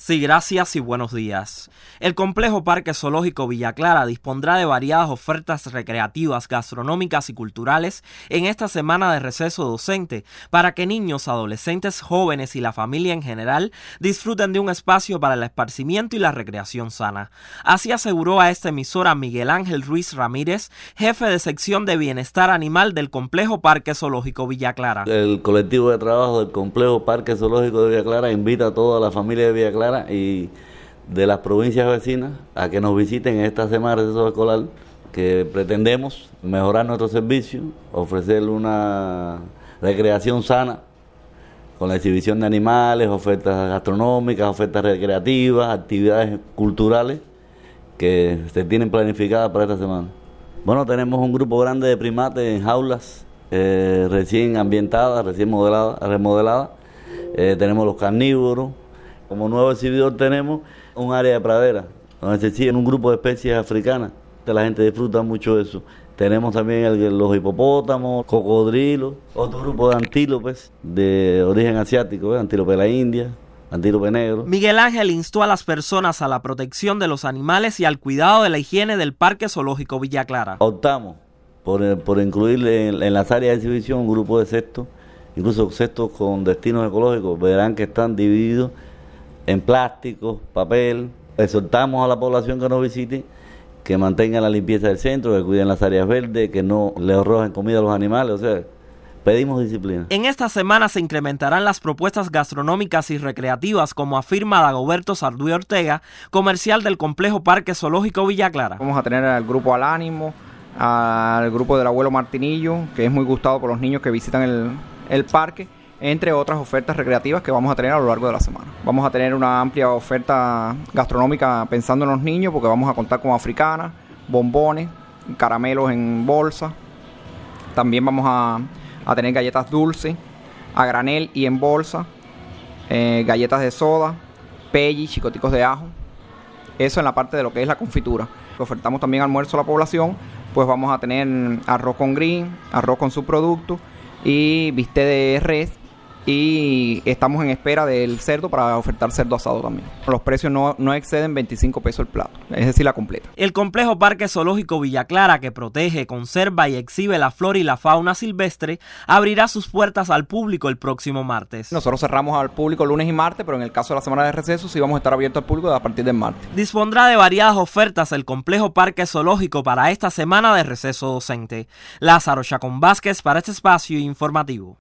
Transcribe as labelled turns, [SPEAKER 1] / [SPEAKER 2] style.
[SPEAKER 1] Sí, gracias y buenos días. El Complejo Parque Zoológico Villa Clara dispondrá de variadas ofertas recreativas, gastronómicas y culturales en esta semana de receso docente para que niños, adolescentes, jóvenes y la familia en general disfruten de un espacio para el esparcimiento y la recreación sana. Así aseguró a esta emisora Miguel Ángel Ruiz Ramírez, jefe de sección de bienestar animal del Complejo Parque Zoológico Villa Clara.
[SPEAKER 2] El colectivo de trabajo del Complejo Parque Zoológico de Villa Clara invita a toda la familia de Villa Clara y de las provincias vecinas a que nos visiten en esta semana de receso escolar, que pretendemos mejorar nuestro servicio, ofrecerle una recreación sana con la exhibición de animales, ofertas gastronómicas, ofertas recreativas, actividades culturales que se tienen planificadas para esta semana. Bueno, tenemos un grupo grande de primates en jaulas recién ambientadas, recién remodeladas. Tenemos los carnívoros. Como nuevo exhibidor tenemos un área de pradera, donde se exhiben un grupo de especies africanas, que la gente disfruta mucho de eso. Tenemos también los hipopótamos, cocodrilos, otro grupo de antílopes de origen asiático, antílope de la India, antílope negro.
[SPEAKER 1] Miguel Ángel instó a las personas a la protección de los animales y al cuidado de la higiene del Parque Zoológico Villa Clara.
[SPEAKER 2] Optamos por incluirle en las áreas de exhibición un grupo de cestos, incluso cestos con destinos ecológicos. Verán que están divididos en plástico, papel. Exhortamos a la población que nos visite que mantengan la limpieza del centro, que cuiden las áreas verdes, que no le arrojen comida a los animales, o sea, pedimos disciplina.
[SPEAKER 1] En esta semana se incrementarán las propuestas gastronómicas y recreativas, como afirma Dagoberto Sarduy Ortega, comercial del Complejo Parque Zoológico Villa Clara.
[SPEAKER 3] Vamos a tener al grupo Al Ánimo, al grupo del abuelo Martinillo, que es muy gustado por los niños que visitan el parque, entre otras ofertas recreativas que vamos a tener a lo largo de la semana. Vamos a tener una amplia oferta gastronómica pensando en los niños, porque vamos a contar con africanas, bombones, caramelos en bolsa. También vamos a tener galletas dulces, a granel y en bolsa, galletas de soda, pelli, chicoticos de ajo. Eso en la parte de lo que es la confitura. Ofertamos también almuerzo a la población, pues vamos a tener arroz con green, arroz con subproductos y bistec de res. Y estamos en espera del cerdo para ofertar cerdo asado también. Los precios no exceden 25 pesos el plato, es decir, la completa.
[SPEAKER 1] El Complejo Parque Zoológico Villa Clara, que protege, conserva y exhibe la flora y la fauna silvestre, abrirá sus puertas al público el próximo martes.
[SPEAKER 3] Nosotros cerramos al público lunes y martes, pero en el caso de la semana de receso sí vamos a estar abiertos al público a partir del martes.
[SPEAKER 1] Dispondrá de variadas ofertas el Complejo Parque Zoológico para esta semana de receso docente. Lázaro Chacón Vázquez para este espacio informativo.